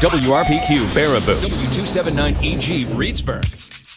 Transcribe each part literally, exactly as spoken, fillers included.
W R P Q Baraboo, W two seventy-nine E G Reedsburg.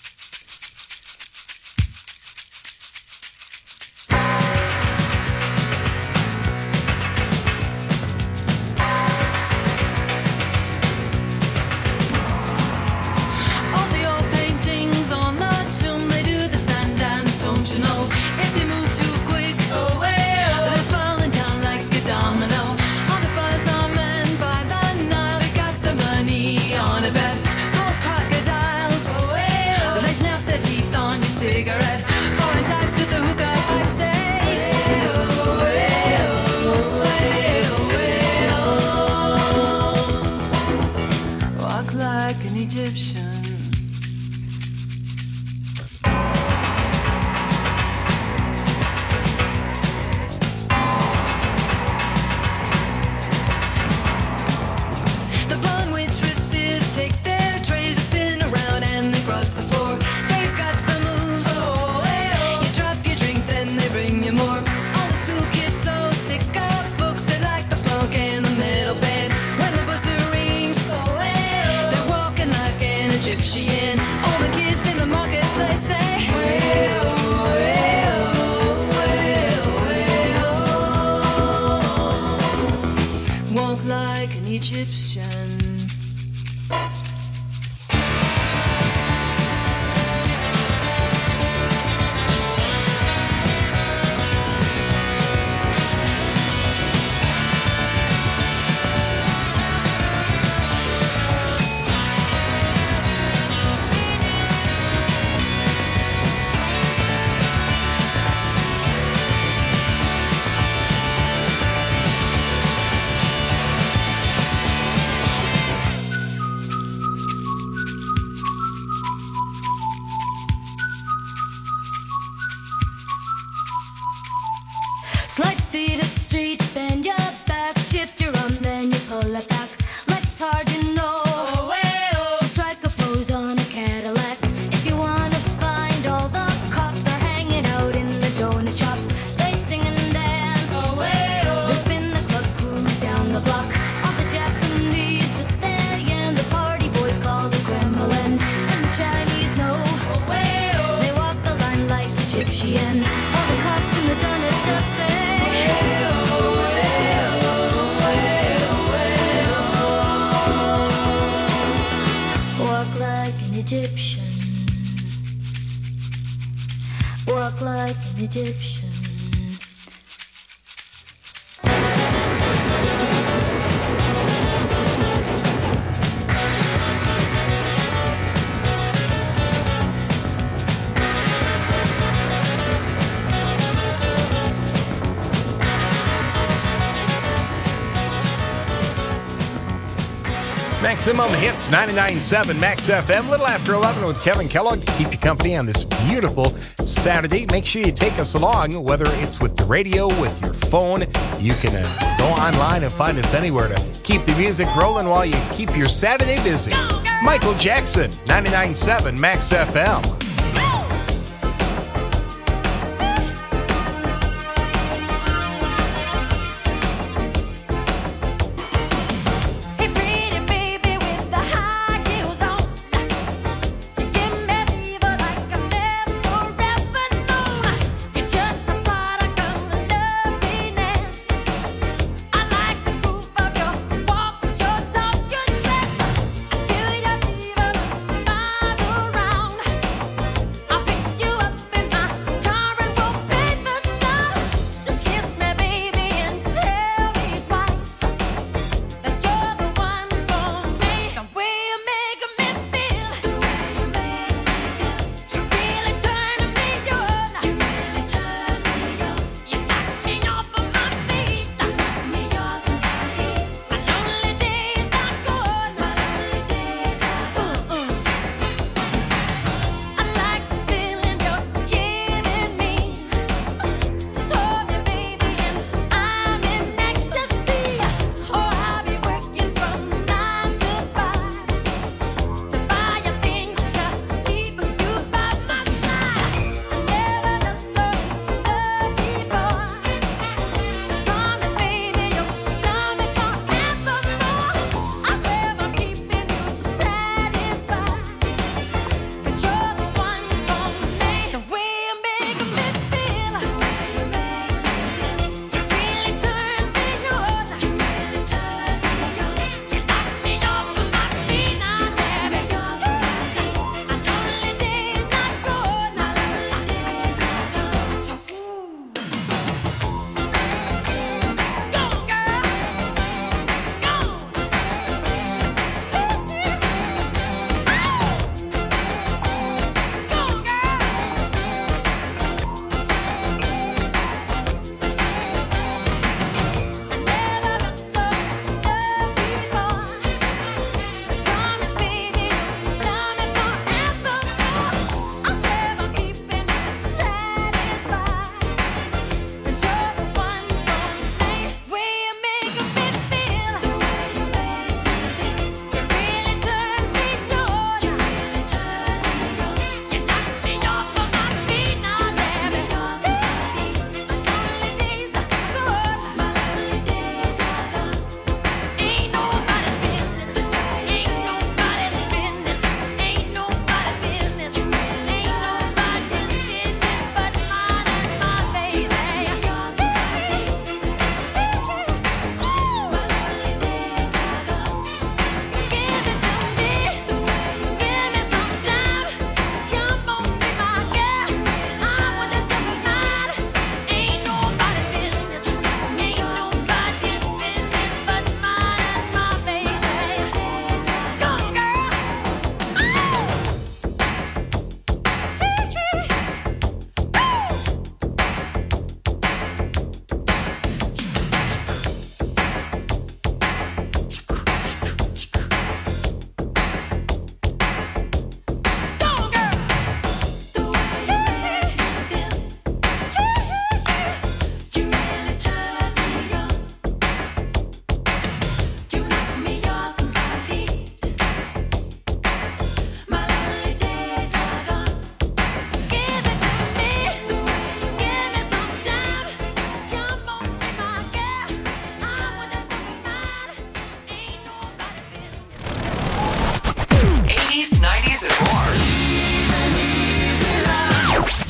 Maximum Hits ninety-nine point seven Max F M, little after eleven with Kevin Kellogg to keep you company on this beautiful Saturday. Make sure you take us along, whether it's with the radio, with your phone. You can uh, go online and find us anywhere to keep the music rolling while you keep your Saturday busy. Michael Jackson, ninety-nine point seven Max F M.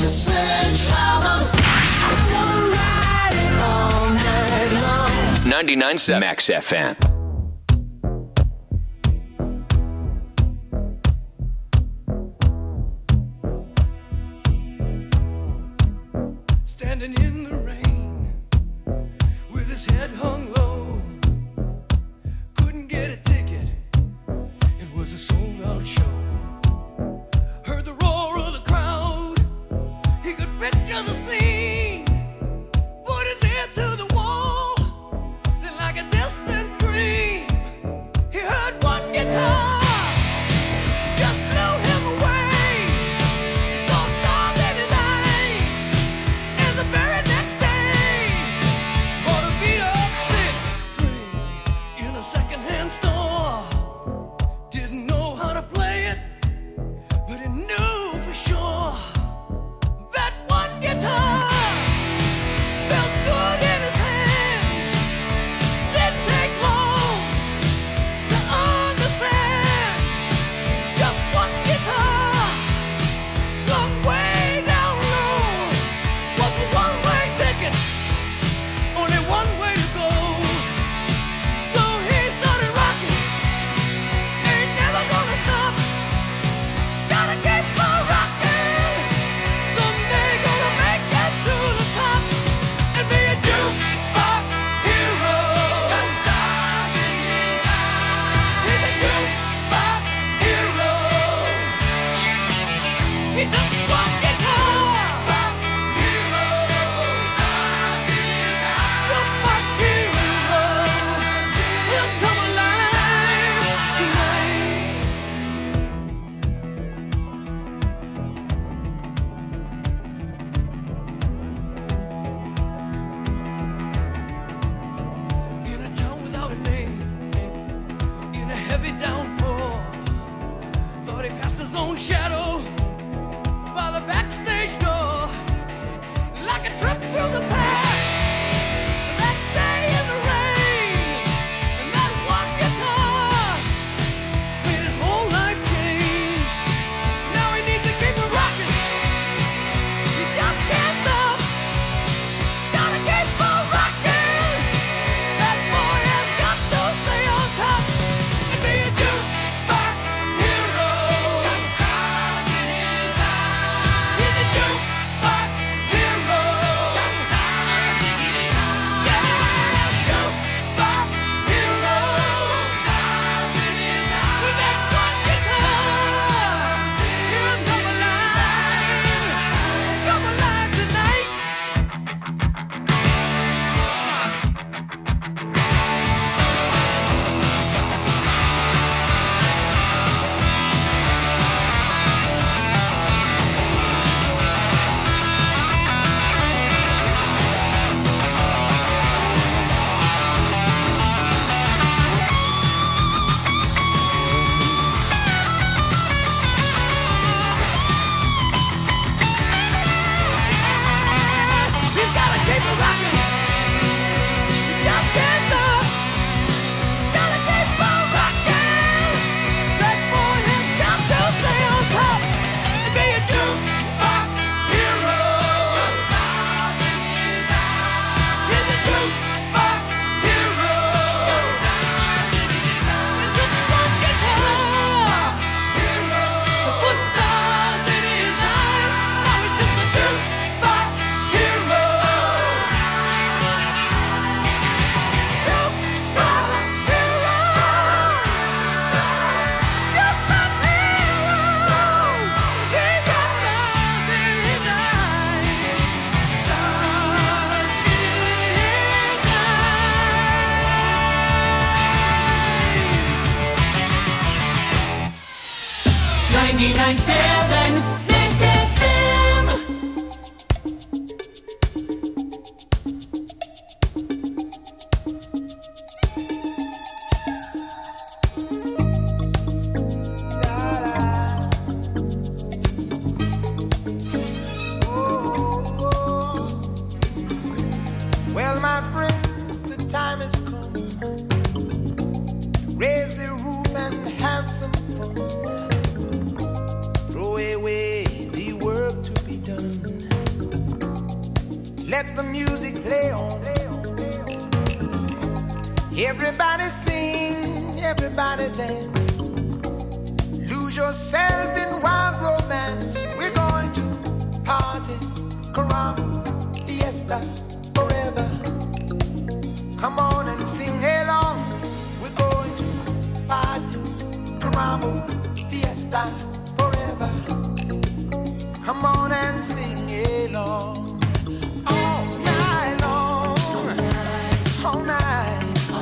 ninety-nine point seven Max F M. Standing in the rain with his head hung low, couldn't get a ticket, it was a sold out show. Heard the roar of the crowd, he could picture the scene, put his ear to the wall, then like a distant scream, he heard one guitar, just blew him away. He saw stars in his eyes, and the very next day bought a beat up six string in a secondhand store. Didn't know how to play it, but he knew for sure that one guitar felt good in his hands. Didn't take long to understand. Just one guitar slung way down low was a one-way ticket, only one way to go. So he started rocking, ain't never gonna stop. Gotta keep on rocking, someday gonna make it to the top and be a jukebox hero. Got stars in his eyes. He's a jukebox hero. He took one guitar, jukebox hero. Stars in his eyes. Jukebox hero. He'll come alive tonight. In a town without a name, in a heavy downpour, thought he passed his own shadow by the backstage door, like a trip through the past. To that day in the rain, and that one guitar made his whole life change. Now he needs to keep it rocking. He just can't stop. Gotta keep on rocking. That boy has got to stay on top and be a jukebox hero. Got stars in his eyes. He's a jukebox hero. Got stars in his eyes. Yeah, jukebox hero. Stars in his eyes. With that one guitar, he'll come alive. Come alive tonight. He's gotta keep it rocking. He just can't stop. Gotta keep on rocking. That boy has got to stay on top and be a jukebox hero. Got stars in his eyes. He's a jukebox hero. Got stars in his eyes. And just one guitar hero. Put stars in his eyes. Now he's just a jukebox hero. ninety-nine point seven Max F M. Well, my friends, the time has come. Raise the roof and have some fun. Throw away Everybody sing, everybody dance. Lose yourself in wild romance. We're going to party, caramba, fiesta, forever. Come on and sing along. We're going to party, caramba, fiesta, forever. Come on and sing along. All night long, all night.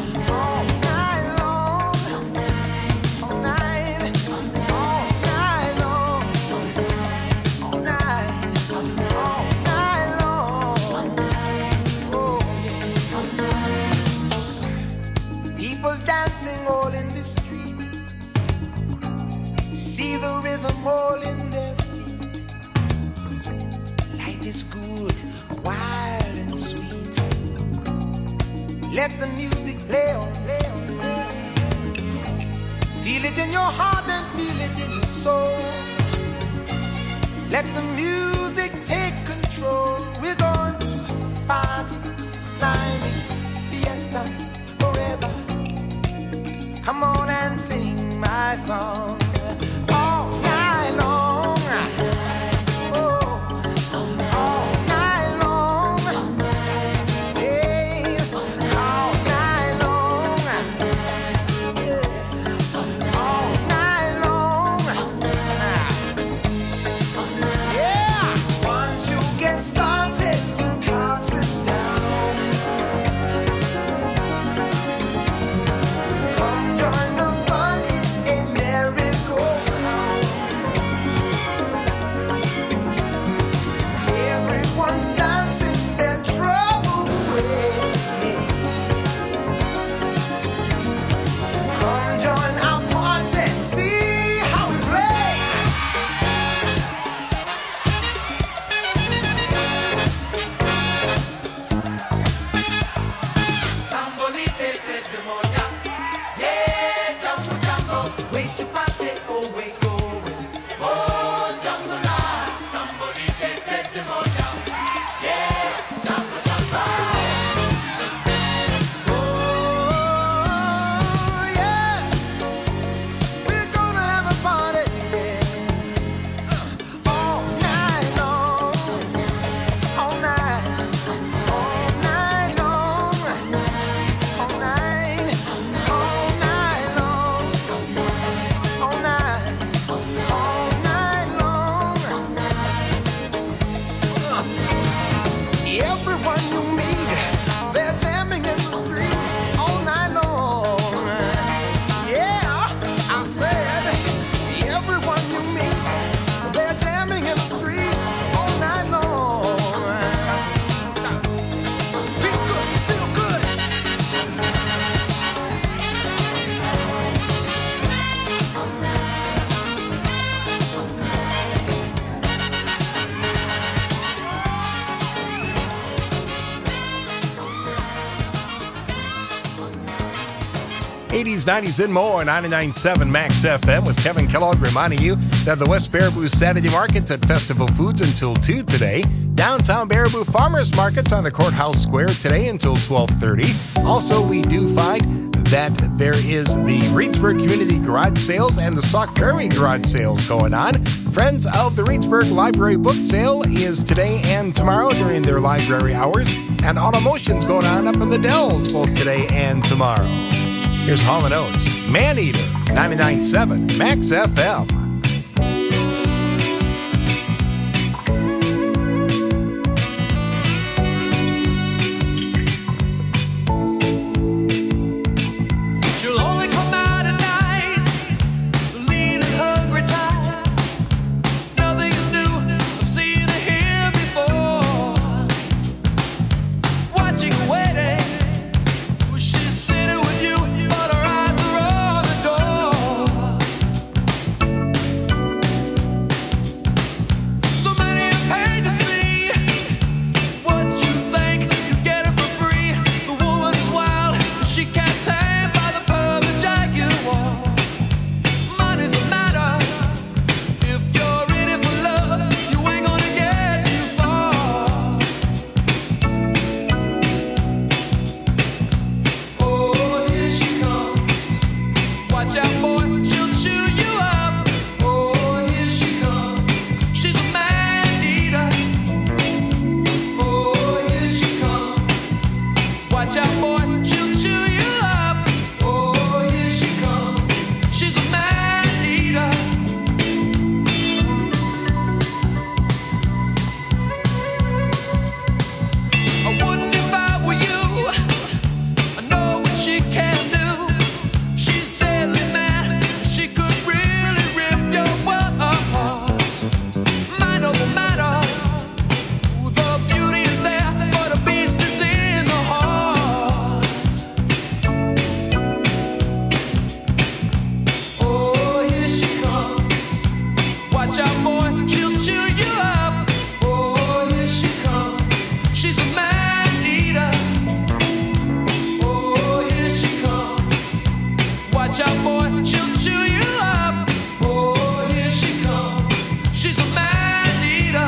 The rhythm all in their feet. Life is good, wild and sweet. Let the music play on, play on, play on. Feel it in your heart and feel it in your soul. Let the music take control. We're going to party, climbing, fiesta, forever. Come on and sing my song. All night long, oh, all night long, yes, all night long, yeah, all night long, yeah. Once you get started, you can't sit down. Come join the fun, it's a miracle. Everyone's dancing their troubles away. Come join our party, see how we play. Sambolite se demonia, yeah, jumbo jumbo. Wait to party, oh wait going, oh jumbo la. Sambolite se demonia, yeah, jumbo jumbo. Oh yeah, we're gonna have a party, yeah. All night long, all night, all night long, all night, all night long, all night, all night long. Everyone you meet, they're jamming in the street all night long. Yeah, I said, everyone you meet, they're jamming in the street all night long. Feel good, feel good. eighties, nineties, and more. ninety-nine point seven Max F M with Kevin Kellogg reminding you that the West Baraboo Saturday Market's at Festival Foods until two today. Downtown Baraboo Farmers Market's on the Courthouse Square today until twelve thirty. Also, we do find that there is the Reedsburg Community Garage Sales and the Sauk Prairie Garage Sales going on. Friends of the Reedsburg Library Book Sale is today and tomorrow during their library hours. And Automotion's going on up in the Dells both today and tomorrow. Here's Hall and Oates, Maneater, ninety-nine point seven Max F M. She'll only come out at night, lean and hungry tired. Nothing new, I've seen her here before. Watching, waiting, she's sitting with you, but her eyes are on the door. Watch out, boy, she'll chew you up. Oh, here she comes. She's a man eater. Oh, here she comes. Watch out, boy, she'll chew you up. Oh, here she comes. She's a man eater. I wouldn't if I were you. I know what she can do. She's deadly mad. She could really rip your world apart. Mind over matter. Ooh, the beauty is there, but the beast is in the heart. Oh, here she comes. Watch out, boy, she'll chew you up. Oh, here she comes. She's a man eater. Oh, here she comes. Watch out, boy, she'll chew you up. Oh, here she comes. She's a man eater.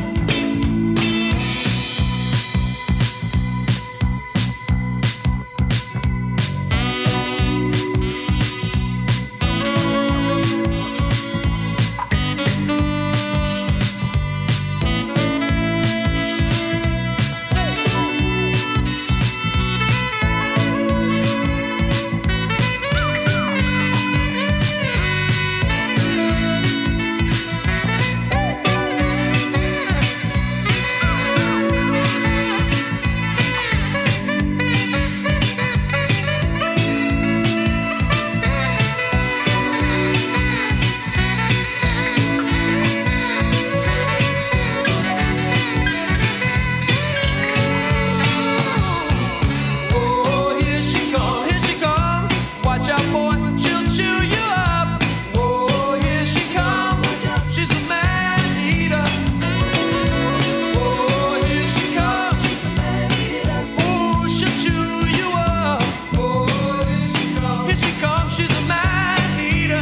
Oh, here she comes, here she comes. Watch out, boy, she'll chew you up. Oh, here she comes. She's a man eater. Oh, here she comes. She's a man eater. Oh, she'll chew you up. Oh, here she comes. Here she comes. She's a man eater.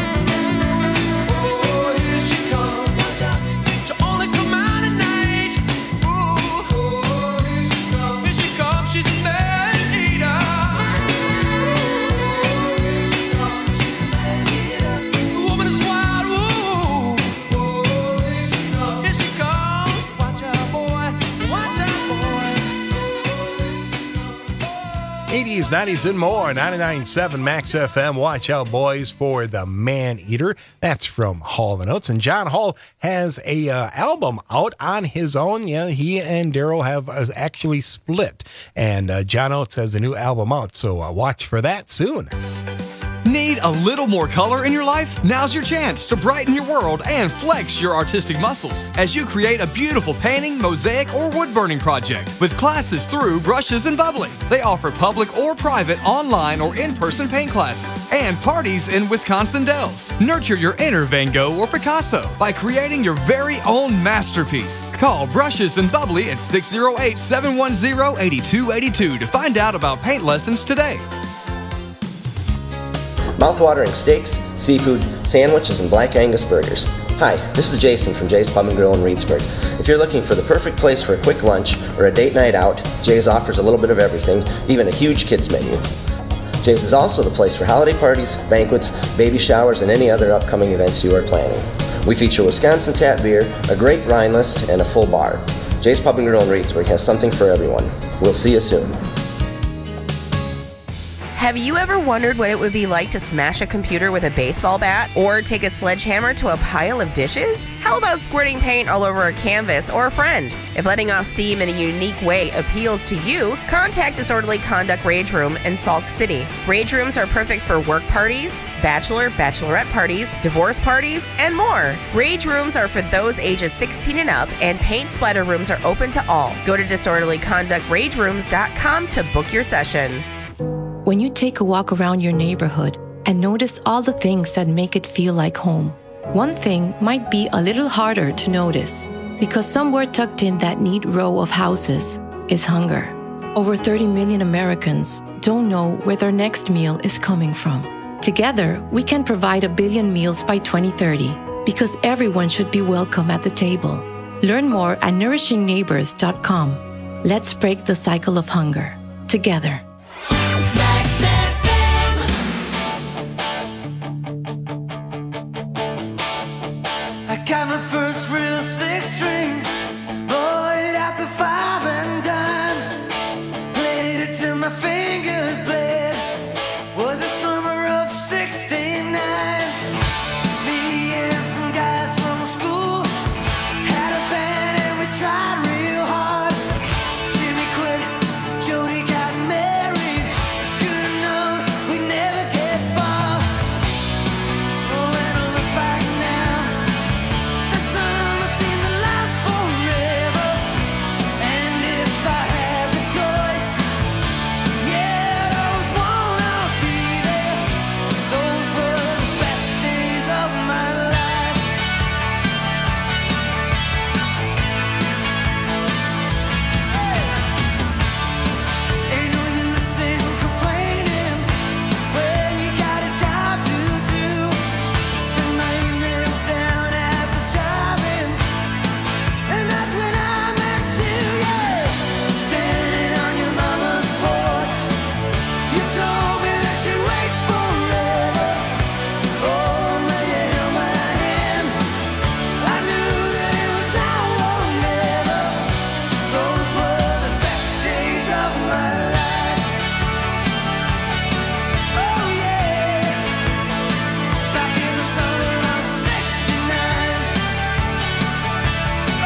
Oh, here she comes. She'll only come out at night. Oh, here she comes. Here she comes. She's a man eater. The woman is wild. Ooh. Oh, here she comes. Here she comes. Watch out, boy. Watch out, boy. eighties, nineties, and more. ninety-nine point seven Max F M. Watch out, boys, for the Man Eater. That's from Hall and Oates. And John Hall has a uh, album out on his own. Yeah, he and Daryl have uh, actually split. And uh, John Oates has a new album out, so uh, watch for that soon. Need a little more color in your life? Now's your chance to brighten your world and flex your artistic muscles as you create a beautiful painting, mosaic, or wood burning project with classes through Brushes and Bubbly. They offer public or private, online or in-person paint classes and parties in Wisconsin Dells. Nurture your inner Van Gogh or Picasso by creating your very own masterpiece. Call Brushes and Bubbly at six oh eight, seven one zero, eight two eight two to find out about paint lessons today. Mouthwatering steaks, seafood, sandwiches, and black Angus burgers. Hi, this is Jason from Jay's Pub and Grill in Reedsburg. If you're looking for the perfect place for a quick lunch or a date night out, Jay's offers a little bit of everything, even a huge kids menu. Jay's is also the place for holiday parties, banquets, baby showers, and any other upcoming events you are planning. We feature Wisconsin tap beer, a great wine list, and a full bar. Jay's Pub and Grill in Reedsburg has something for everyone. We'll see you soon. Have you ever wondered what it would be like to smash a computer with a baseball bat or take a sledgehammer to a pile of dishes? How about squirting paint all over a canvas or a friend? If letting off steam in a unique way appeals to you, contact Disorderly Conduct Rage Room in Sauk City. Rage rooms are perfect for work parties, bachelor, bachelorette parties, divorce parties, and more. Rage rooms are for those ages sixteen and up, and paint splatter rooms are open to all. Go to disorderly conduct rage rooms dot com to book your session. When you take a walk around your neighborhood and notice all the things that make it feel like home, one thing might be a little harder to notice because somewhere tucked in that neat row of houses is hunger. Over thirty million Americans don't know where their next meal is coming from. Together, we can provide a billion meals by twenty thirty because everyone should be welcome at the table. Learn more at nourishing neighbors dot com. Let's break the cycle of hunger together. Max F M. Got my first real six string, bought it at the five and dime. Played it till my fingers bled. Was the summer of sixty-nine. Me and some guys from school had a band and we tried real hard. Jimmy quit, Jody got married. Should've known we'd never get far. Oh, when I look back now, the summer seemed to last forever. And if I had the choice, yeah, those wanna be there. Those were the best days of my life. Ain't no use in complaining when you got a job to do. Spend my evenings down at the drive-in, and that's when I met you, yeah. Standing on your mama's porch, you told me that you'd wait forever. Oh, when you held my hand, I knew that it was now or never. Those were the best days of my life. Oh yeah, back in the summer of sixty-nine. Oh,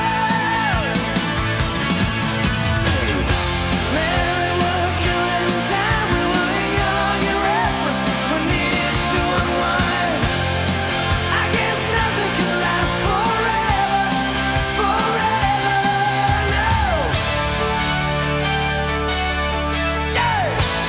man, we were killing time. We were young and restless. We needed to unwind. I guess nothing can last forever, forever, no. Yeah.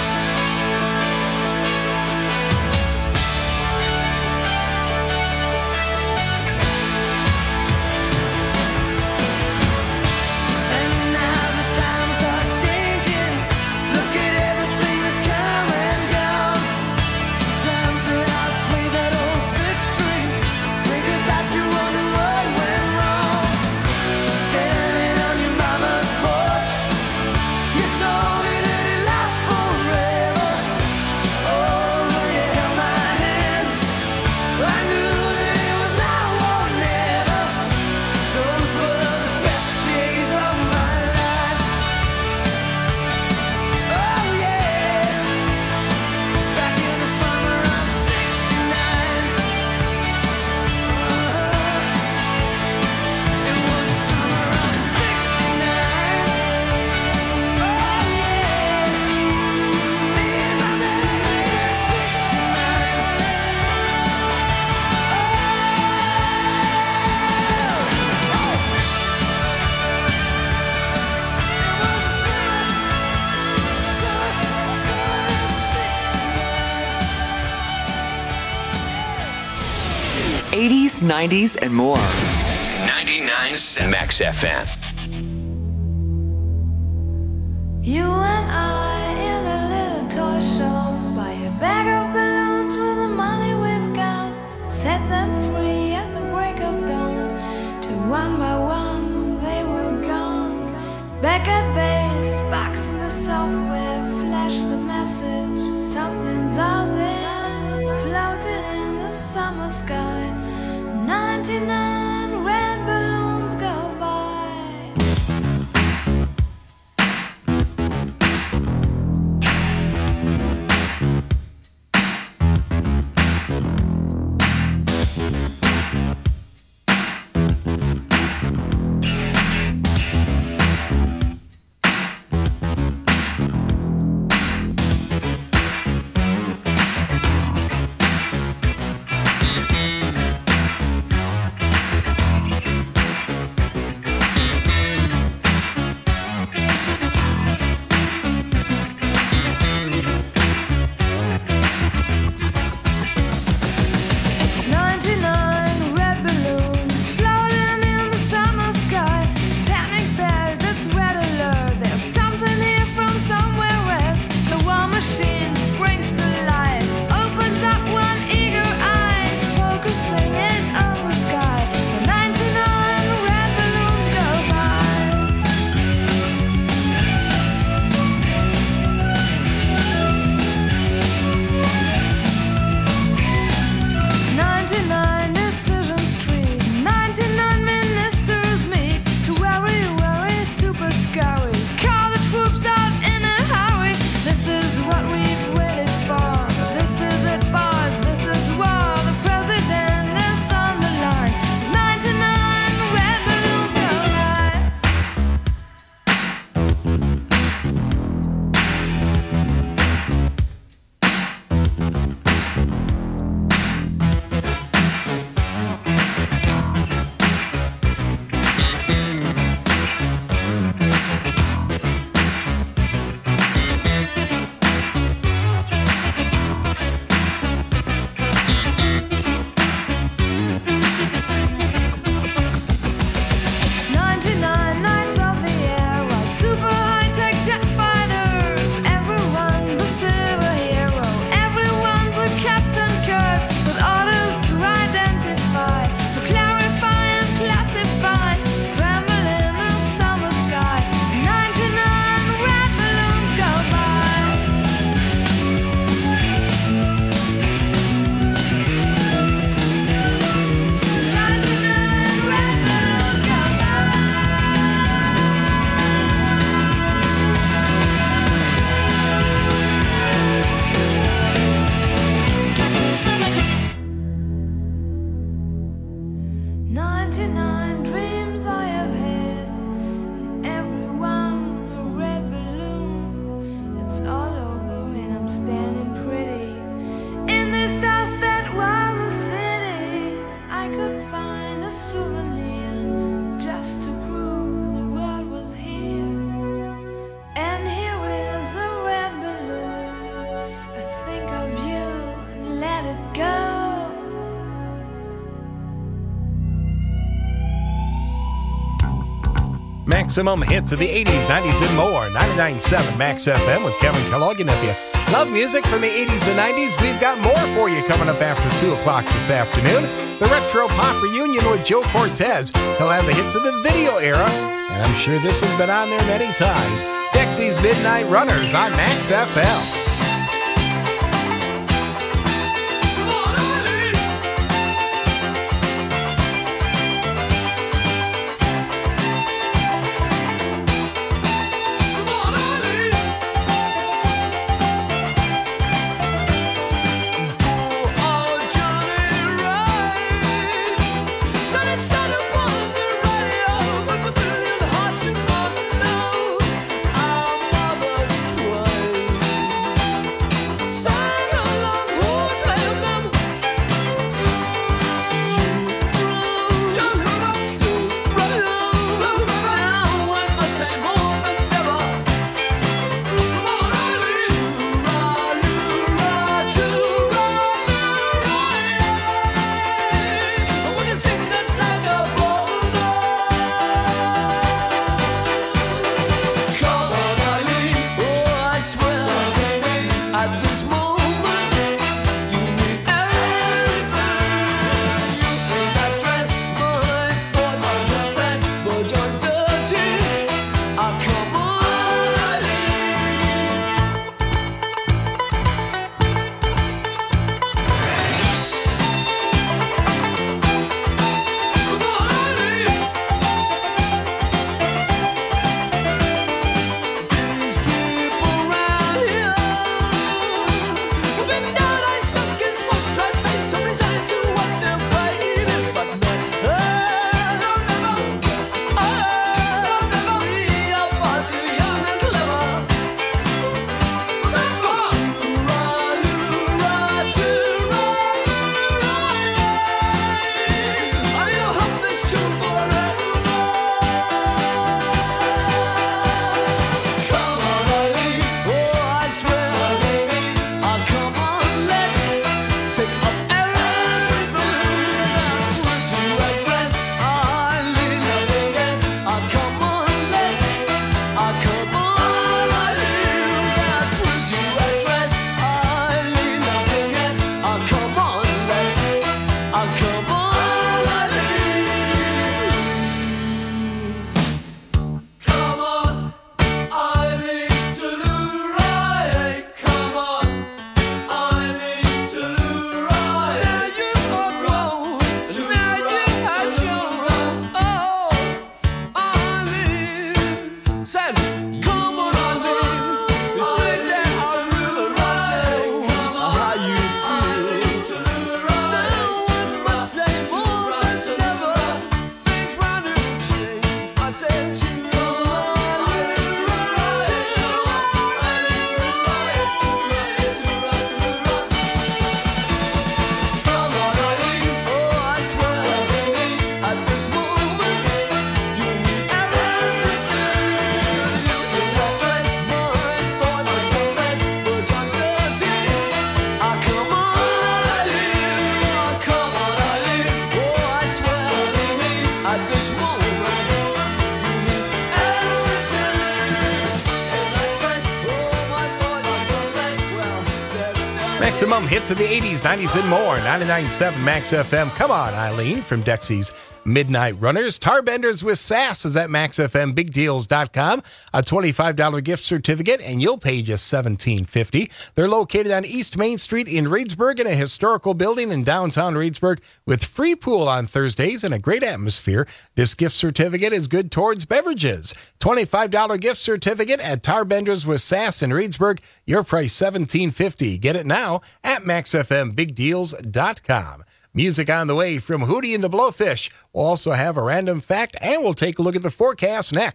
And now the times are changing. Look at everything that's come and gone. Sometimes when I play that old six string, think about you, wonder what went wrong. Standing on your mama's porch, you told me that it lasts forever. Oh, when you held my hand, I knew that it was now or never. Those were the best days of my life. Oh yeah, back in the summer of sixty-nine. It was the summer of sixty-nine. Oh yeah, me and my baby at eighties, nineties, and more. ninety-nine point seven Max F M. You and I in a little toy shop, buy a bag of balloons with the money we've got, set them free at the break of dawn. Till one by one they were gone. Back at base, box in the software, flash the message. Something's out there, floating in the summer sky. ninety-nine red balloons go by. stars that were the city. I could find a souvenir just to prove the world was here. And here is a red balloon. I think of you and let it go. Maximum hits of the eighties, nineties, and more. ninety-nine point seven Max F M with Kevin Kellogg. And if you love music from the eighties and nineties, we've got more for you coming up after two o'clock this afternoon. The Retro Pop Reunion with Joe Cortez. He'll have the hits of the video era, and I'm sure this has been on there many times. Dexy's Midnight Runners on Max F M. Maximum hits of the eighties, nineties, and more. ninety-nine point seven Max F M. Come on, Eileen, from Dexy's Midnight Runners. Tarbenders with Sass is at max f m big deals dot com. A twenty-five dollars gift certificate, and you'll pay just seventeen fifty. They're located on East Main Street in Reedsburg in a historical building in downtown Reedsburg with free pool on Thursdays and a great atmosphere. This gift certificate is good towards beverages. twenty-five dollars gift certificate at Tarbenders with Sass in Reedsburg. Your price seventeen fifty. Get it now at max f m big deals dot com. Music on the way from Hootie and the Blowfish. We'll also have a random fact, and we'll take a look at the forecast next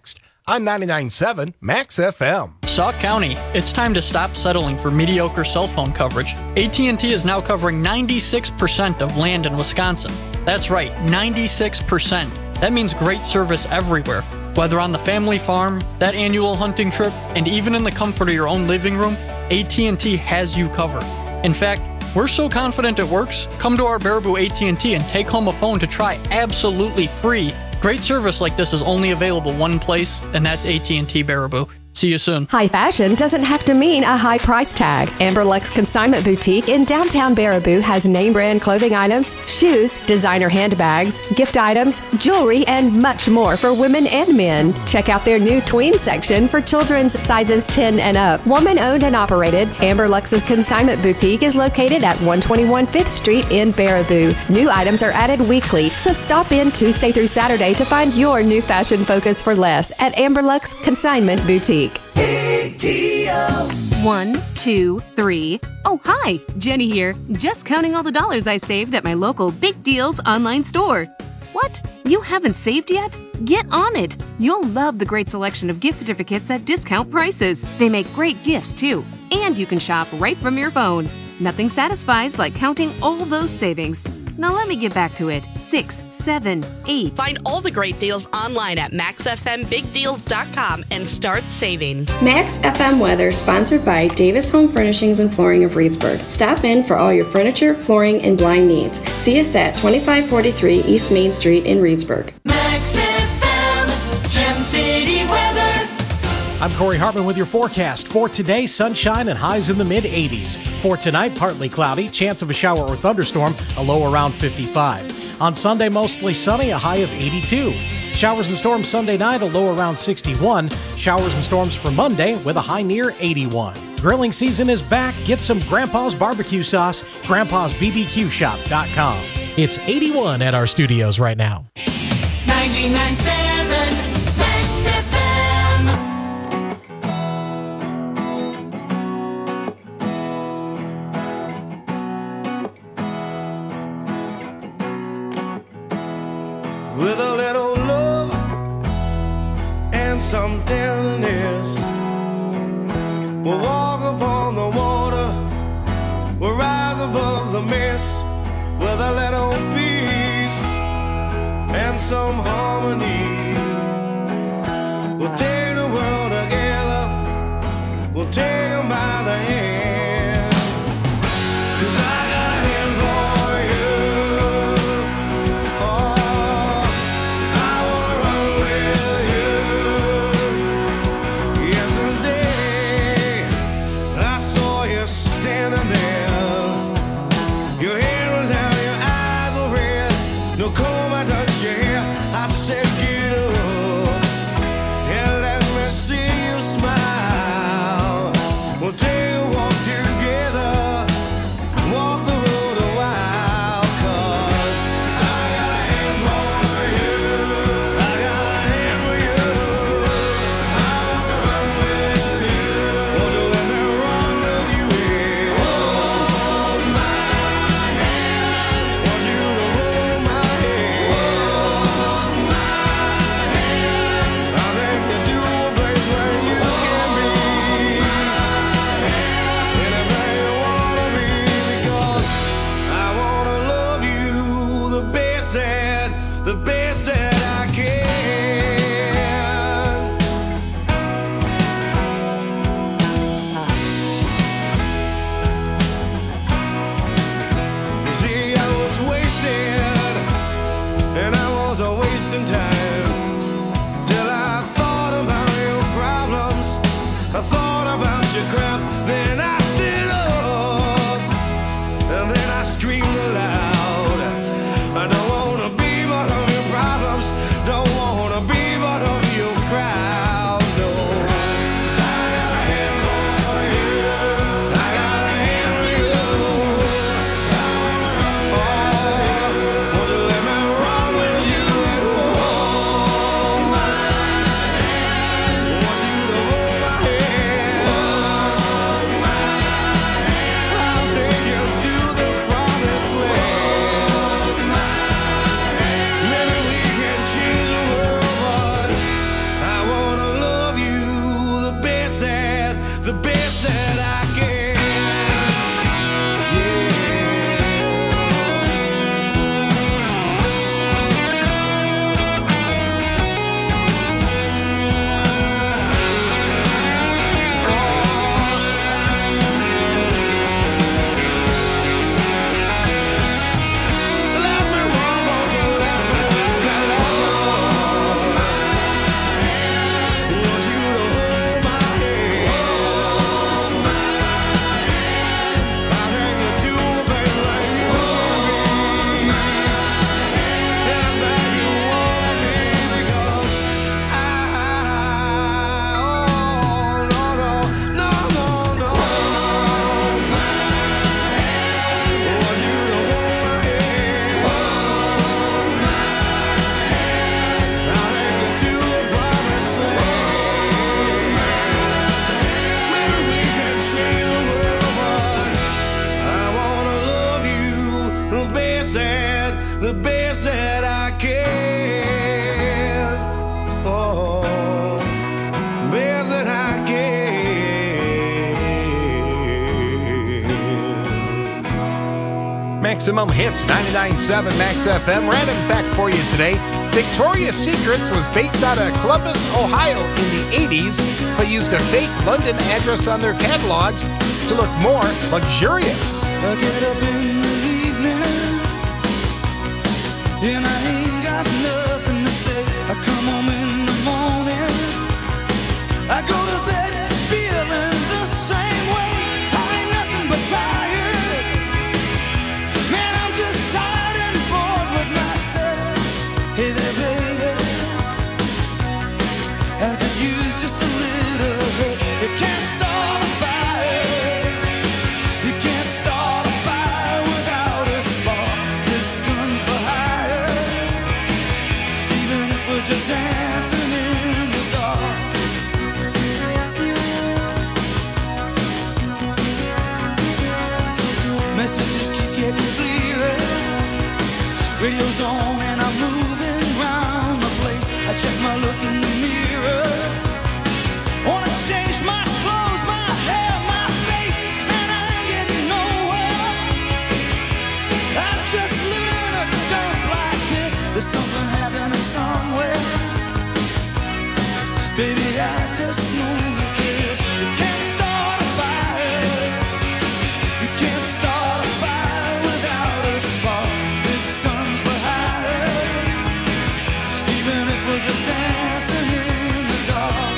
on ninety-nine point seven Max F M. Sauk County, it's time to stop settling for mediocre cell phone coverage. A T and T is now covering ninety-six percent of land in Wisconsin. That's right, ninety-six percent. That means great service everywhere. Whether on the family farm, that annual hunting trip, and even in the comfort of your own living room, A T and T has you covered. In fact, we're so confident it works, come to our Baraboo A T and T and take home a phone to try absolutely free. Great service like this is only available one place, and that's A T and T Baraboo. See you soon. High fashion doesn't have to mean a high price tag. Amberlux Consignment Boutique in downtown Baraboo has name brand clothing items, shoes, designer handbags, gift items, jewelry, and much more for women and men. Check out their new tween section for children's sizes ten and up. Woman owned and operated, Amberlux's Consignment Boutique is located at one twenty-one Fifth Street in Baraboo. New items are added weekly, so stop in Tuesday through Saturday to find your new fashion focus for less at Amberlux Consignment Boutique. Big deals. One, two, three. Oh, hi, Jenny here. Just counting all the dollars I saved at my local Big Deals online store. What? You haven't saved yet? Get on it. You'll love the great selection of gift certificates at discount prices. They make great gifts, too. And you can shop right from your phone. Nothing satisfies like counting all those savings. Now let me get back to it. Six, seven, eight. Find all the great deals online at max f m big deals dot com and start saving. Max F M weather sponsored by Davis Home Furnishings and Flooring of Reedsburg. Stop in for all your furniture, flooring, and blind needs. See us at twenty-five forty-three East Main Street in Reedsburg. Max F M, Gem City weather. I'm Corey Hartman with your forecast. For today, sunshine and highs in the mid eighties. For tonight, partly cloudy, chance of a shower or thunderstorm, a low around fifty-five. On Sunday, mostly sunny, a high of eighty-two. Showers and storms Sunday night, a low around sixty-one. Showers and storms for Monday with a high near eighty-one. Grilling season is back. Get some Grandpa's barbecue sauce, grandpas b b q shop dot com. It's eighty-one at our studios right now. ninety-nine point seven Max F M. With a little love and some tenderness, we'll walk upon the water, we'll rise above the mist. With a little peace and some harmony, we'll take the world together, we'll take them by the hand. 'Cause I got a hand for you. Oh, I wanna run with you. Yesterday I saw you standing there. Your head was down, your eyes were red. No comb, I touched your hair. I said, get up and let me see you smile. We'll take a walk together, walk the road a while. 'Cause I got a hand for you, I got a hand for you. I wanna run with you. Won't you let me run with you? Yeah. Hold my hand. the best that I can. Oh, best that I can. Maximum Hits, ninety-nine point seven Max F M. Random fact for you today. Victoria's Secrets was based out of Columbus, Ohio in the eighties, but used a fake London address on their catalogs to look more luxurious. I get up in the evening and I ain't got nothing to say. I come home in the morning, I go to bed feeling the same way. I ain't nothing but tired. Man, I'm just tired and bored with myself. Hey there, baby, I could use just a little help. You can't start a fire. You can't start a fire without a spark. This gun's for hire. Even if we're just dancing in the dark. Messages keep getting clearer. Radio's on and I'm moving around the place. I check my look in the mirror. Wanna change my clothes, my hair, my face, and I ain't getting nowhere. I'm just living in a dump like this. There's something happening somewhere. Baby, I just know that this. You can't start a fire. You can't start a fire without a spark. This gun's for hire. Even if we're just dancing in the dark.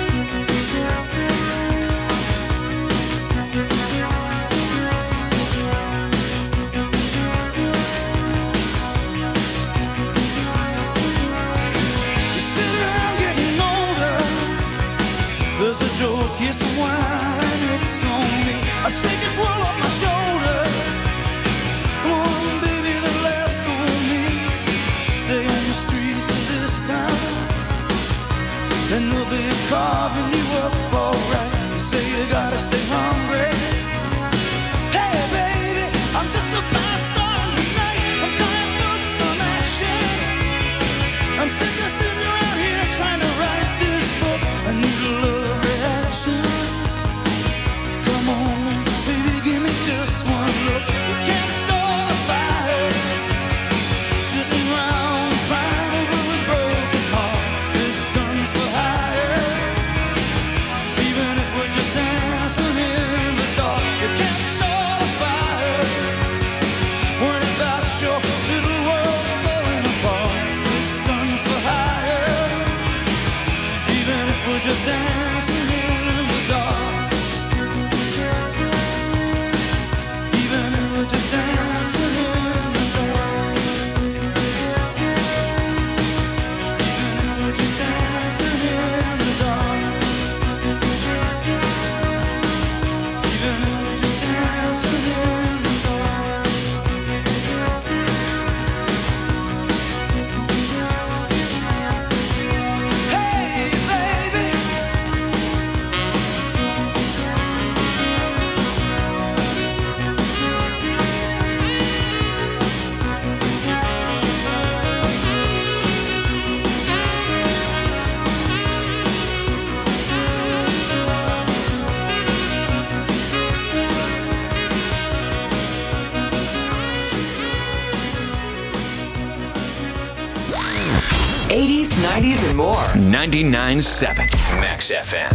You sit around getting older. There's a joke, here's some wine, it's on me. I shake this world off my shoulders. Come on, baby, the laughs on me. Stay on the streets of this town, and they'll be carving you up alright. You say you gotta stay hungry. Hey, baby, I'm just about starting tonight. I'm dying for some action. I'm sick of sitting around here trying to write this book. I need a love reaction. Come on, baby, give me just one look. We can't start a fire. Sitting around crying over a broken heart. This gun's for hire. Even if we're just dancing in the dark. You can't start a fire. Worrying about your little world falling apart. This gun's for hire. Even if we're just dancing in the dark. Even if we're just dancing in the dark. Even if we're just dancing in the dark. Even if we're just dancing in the dark. Hey, baby. eighties, nineties, and more. ninety-nine point seven Max F M.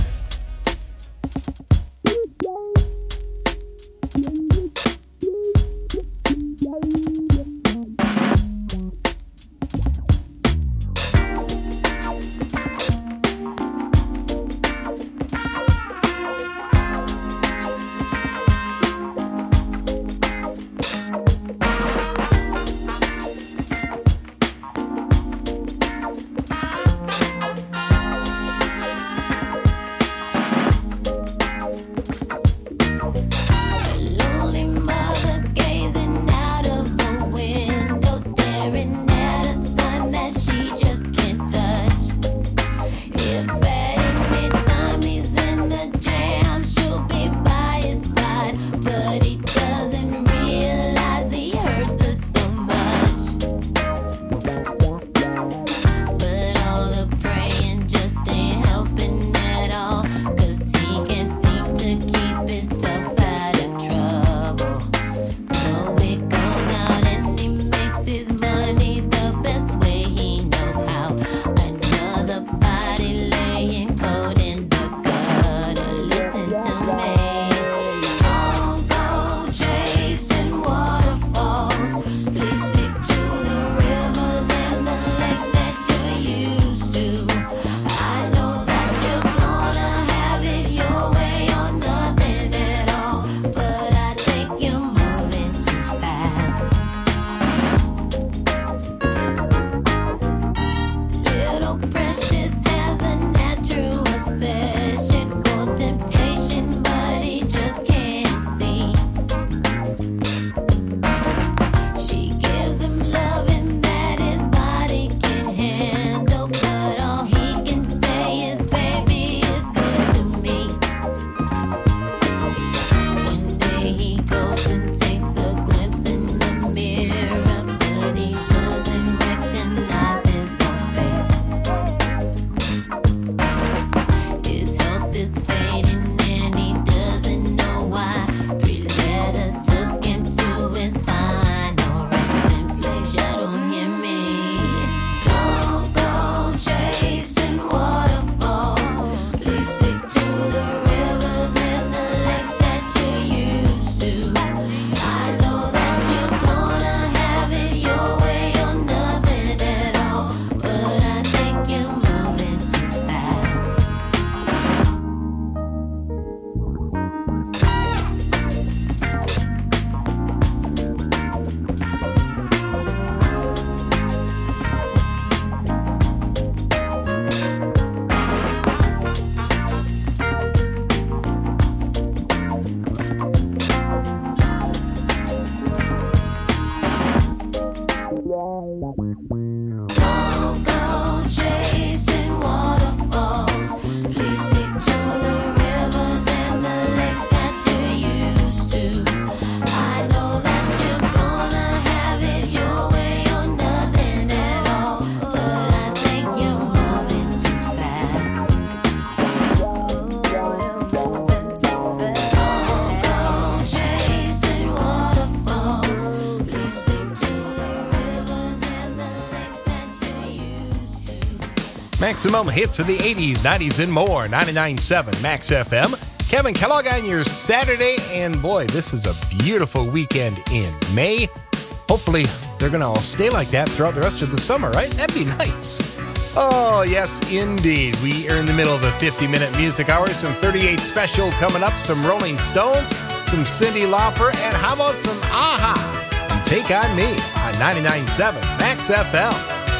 Maximum hits of the eighties, nineties, and more. ninety-nine point seven Max F M. Kevin Kellogg on your Saturday. And boy, this is a beautiful weekend in May. Hopefully, they're going to all stay like that throughout the rest of the summer, right? That'd be nice. Oh, yes, indeed. We are in the middle of a fifty-minute music hour. Some thirty-eight special coming up. Some Rolling Stones, some Cyndi Lauper, and how about some A-ha? And Take On Me on ninety-nine point seven Max F M.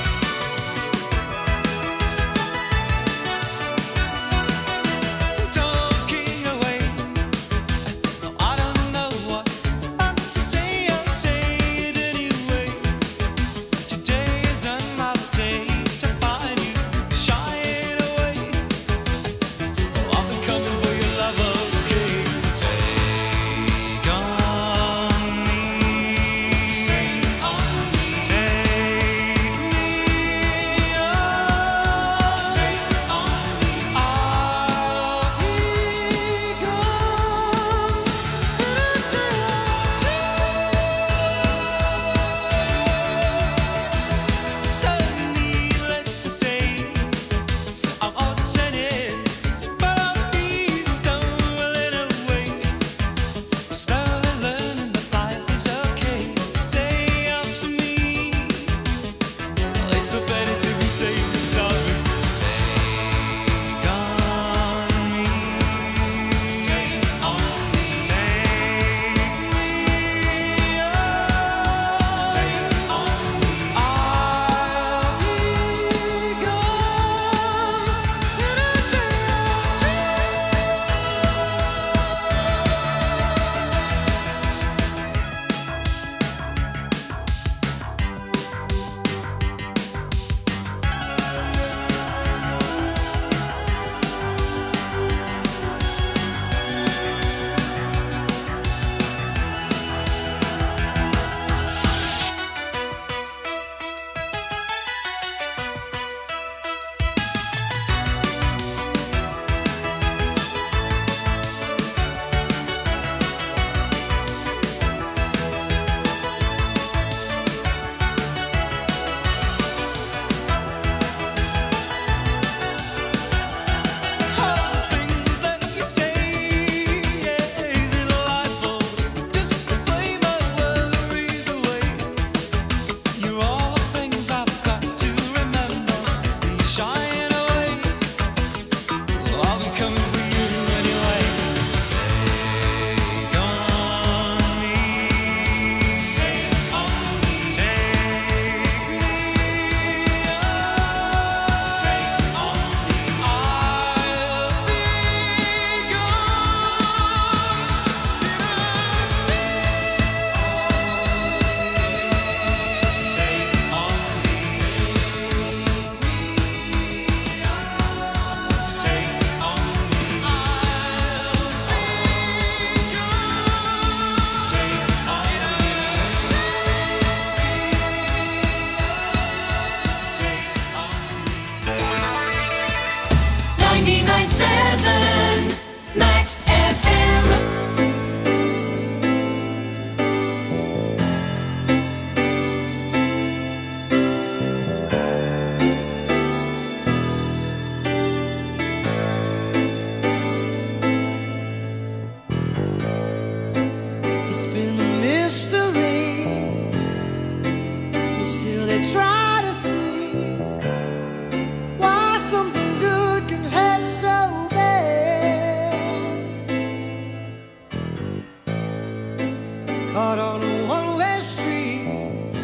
Caught on a one-way street,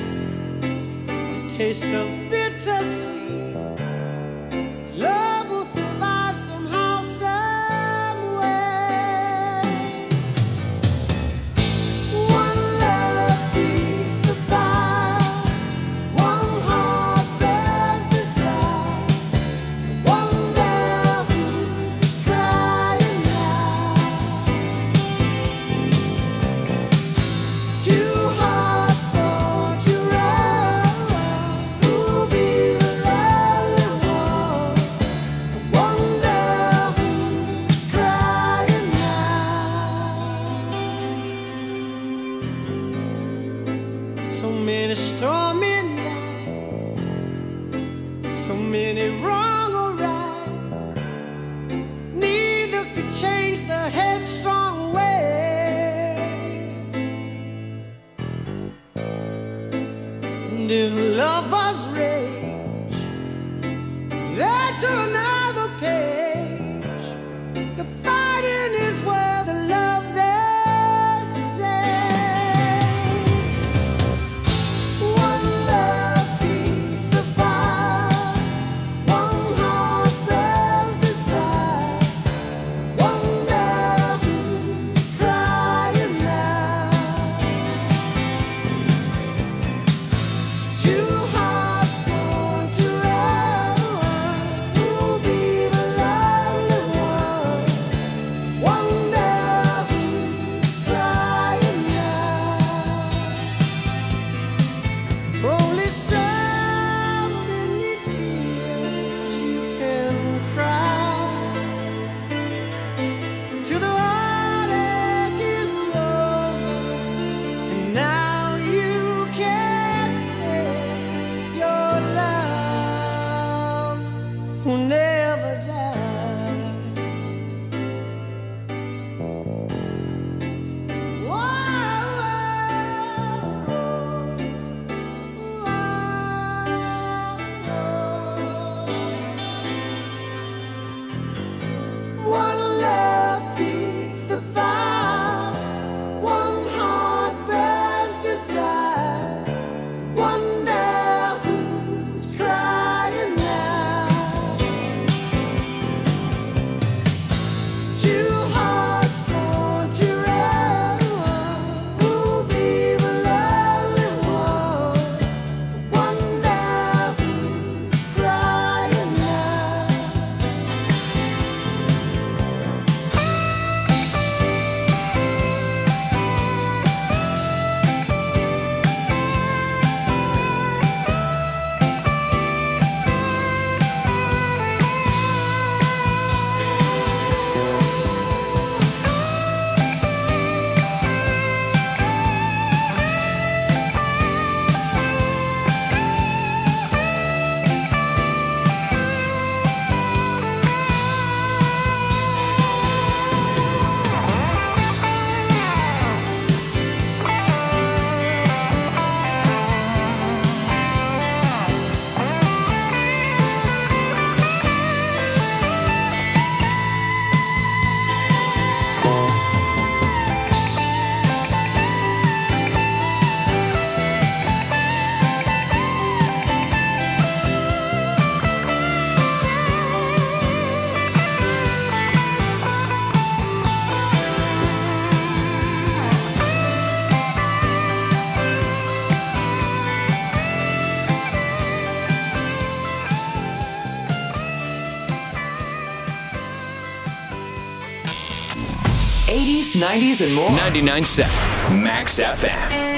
a taste of bittersweet. Love will survive somehow, some way. One love feeds the fire, one So many stormy nights, so many wrong or rights. Neither could change the headstrong ways. And if lovers rage, they're to another page. The fighting is where the love they say. One love feeds the fire, one heart bears desire, one love who's crying now. Two hearts born to run, who'll be the lonely one? One love who's crying now. Only so many tears you can cry till the heartache is over, and now you can't say your love will never die. One love feeds the fire, one heart burns desire, one love who's crying now. Two hearts born to run, who'll be the lonely one? One love who's crying now. eighties, nineties, and more. ninety-nine point seven Max F M.